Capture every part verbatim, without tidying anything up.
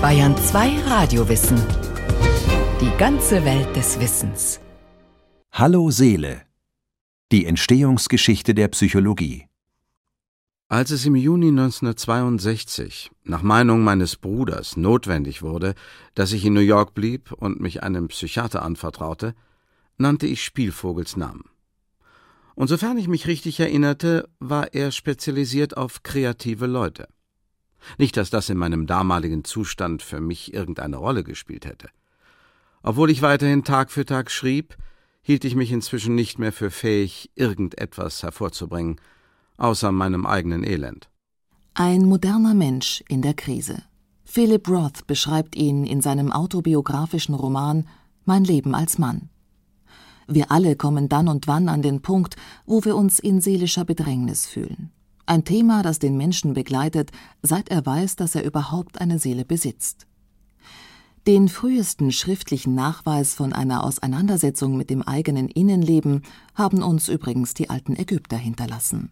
Bayern zwei Radiowissen. Die ganze Welt des Wissens. Hallo Seele. Die Entstehungsgeschichte der Psychologie. Als es im Juni neunzehnhundertzweiundsechzig nach Meinung meines Bruders notwendig wurde, dass ich in New York blieb und mich einem Psychiater anvertraute, nannte ich Spielvogels Namen. Und sofern ich mich richtig erinnerte, war er spezialisiert auf kreative Leute. Nicht, dass das in meinem damaligen Zustand für mich irgendeine Rolle gespielt hätte. Obwohl ich weiterhin Tag für Tag schrieb, hielt ich mich inzwischen nicht mehr für fähig, irgendetwas hervorzubringen, außer meinem eigenen Elend. Ein moderner Mensch in der Krise. Philip Roth beschreibt ihn in seinem autobiografischen Roman »Mein Leben als Mann«. Wir alle kommen dann und wann an den Punkt, wo wir uns in seelischer Bedrängnis fühlen. Ein Thema, das den Menschen begleitet, seit er weiß, dass er überhaupt eine Seele besitzt. Den frühesten schriftlichen Nachweis von einer Auseinandersetzung mit dem eigenen Innenleben haben uns übrigens die alten Ägypter hinterlassen.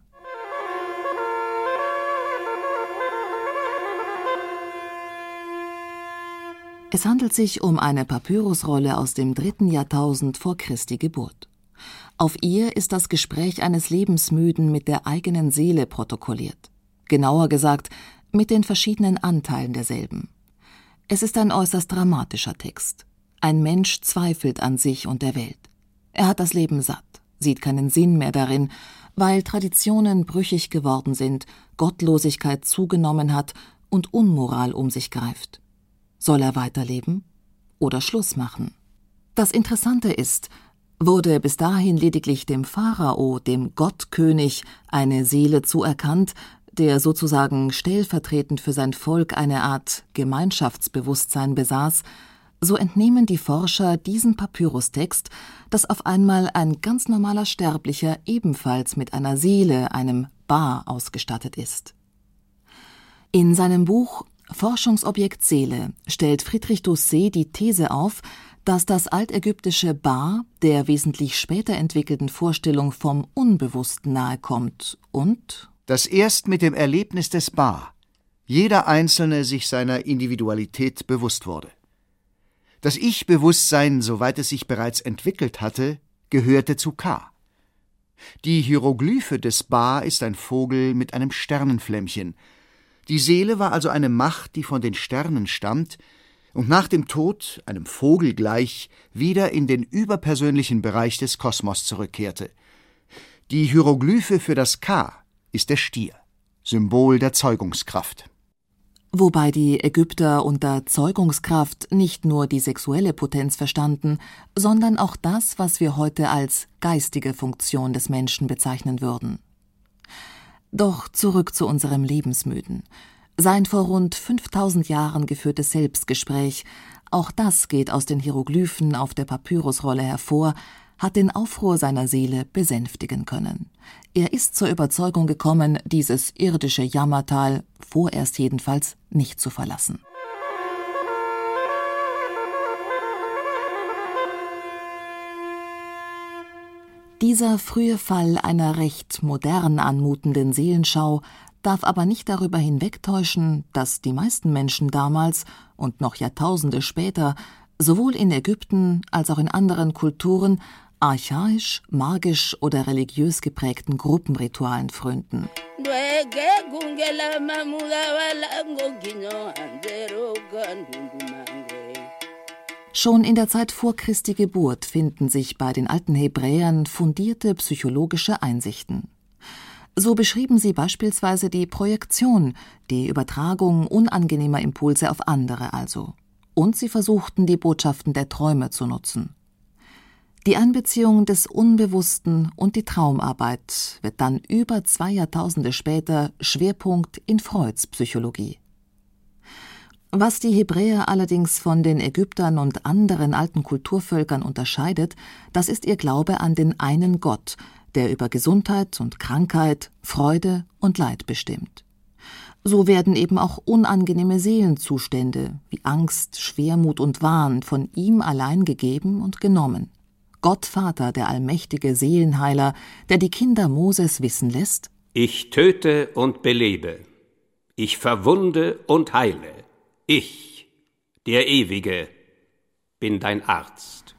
Es handelt sich um eine Papyrusrolle aus dem dritten Jahrtausend vor Christi Geburt. Auf ihr ist das Gespräch eines Lebensmüden mit der eigenen Seele protokolliert. Genauer gesagt, mit den verschiedenen Anteilen derselben. Es ist ein äußerst dramatischer Text. Ein Mensch zweifelt an sich und der Welt. Er hat das Leben satt, sieht keinen Sinn mehr darin, weil Traditionen brüchig geworden sind, Gottlosigkeit zugenommen hat und Unmoral um sich greift. Soll er weiterleben oder Schluss machen? Das Interessante ist, wurde bis dahin lediglich dem Pharao, dem Gottkönig, eine Seele zuerkannt, der sozusagen stellvertretend für sein Volk eine Art Gemeinschaftsbewusstsein besaß, so entnehmen die Forscher diesem Papyrustext, dass auf einmal ein ganz normaler Sterblicher ebenfalls mit einer Seele, einem Ba, ausgestattet ist. In seinem Buch Forschungsobjekt Seele stellt Friedrich Doucet die These auf, dass das altägyptische Ba der wesentlich später entwickelten Vorstellung vom Unbewussten nahekommt und dass erst mit dem Erlebnis des Ba jeder Einzelne sich seiner Individualität bewusst wurde. Das Ich-Bewusstsein, soweit es sich bereits entwickelt hatte, gehörte zu Ka. Die Hieroglyphe des Ba ist ein Vogel mit einem Sternenflämmchen. Die Seele war also eine Macht, die von den Sternen stammt und nach dem Tod, einem Vogel gleich, wieder in den überpersönlichen Bereich des Kosmos zurückkehrte. Die Hieroglyphe für das Ka ist der Stier, Symbol der Zeugungskraft. Wobei die Ägypter unter Zeugungskraft nicht nur die sexuelle Potenz verstanden, sondern auch das, was wir heute als geistige Funktion des Menschen bezeichnen würden. Doch zurück zu unserem Lebensmüden. Sein vor rund fünftausend Jahren geführtes Selbstgespräch, auch das geht aus den Hieroglyphen auf der Papyrusrolle hervor, hat den Aufruhr seiner Seele besänftigen können. Er ist zur Überzeugung gekommen, dieses irdische Jammertal, vorerst jedenfalls, nicht zu verlassen. Dieser frühe Fall einer recht modern anmutenden Seelenschau darf aber nicht darüber hinwegtäuschen, dass die meisten Menschen damals und noch Jahrtausende später sowohl in Ägypten als auch in anderen Kulturen archaisch, magisch oder religiös geprägten Gruppenritualen frönten. Schon in der Zeit vor Christi Geburt finden sich bei den alten Hebräern fundierte psychologische Einsichten. So beschrieben sie beispielsweise die Projektion, die Übertragung unangenehmer Impulse auf andere also. Und sie versuchten, die Botschaften der Träume zu nutzen. Die Einbeziehung des Unbewussten und die Traumarbeit wird dann über zwei Jahrtausende später Schwerpunkt in Freuds Psychologie. Was die Hebräer allerdings von den Ägyptern und anderen alten Kulturvölkern unterscheidet, das ist ihr Glaube an den einen Gott, der über Gesundheit und Krankheit, Freude und Leid bestimmt. So werden eben auch unangenehme Seelenzustände wie Angst, Schwermut und Wahn von ihm allein gegeben und genommen. Gott Vater, der allmächtige Seelenheiler, der die Kinder Moses wissen lässt: Ich töte und belebe, ich verwunde und heile, ich, der Ewige, bin dein Arzt.